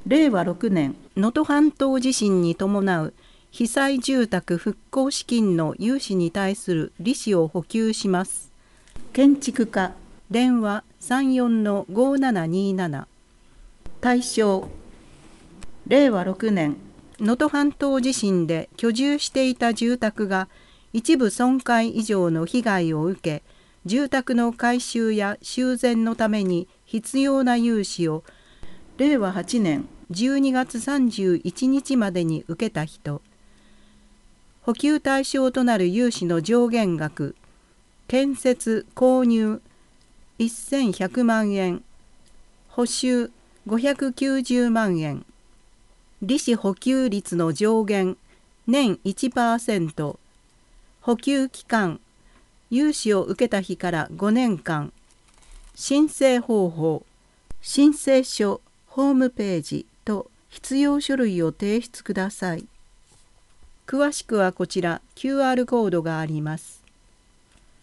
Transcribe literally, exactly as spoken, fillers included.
れいわろくねん、能登半島地震に伴う被災住宅復興資金の融資に対する利子を補給します。建築課、電話 さんよんのごななになな。対象、れいわろくねん、能登半島地震で居住していた住宅が一部損壊以上の被害を受け、住宅の改修や修繕のために必要な融資をれいわはちねんじゅうにがつさんじゅういちにちまでに受けた人、補給対象となる融資の上限額、建設・購入せんひゃくまんえん、補修ごひゃくきゅうじゅうまんえん、利子補給率の上限年 いちパーセント、補給期間、融資を受けた日からごねんかん、申請方法、申請書、ホームページと必要書類を提出ください。詳しくはこちら キューアール コードがあります。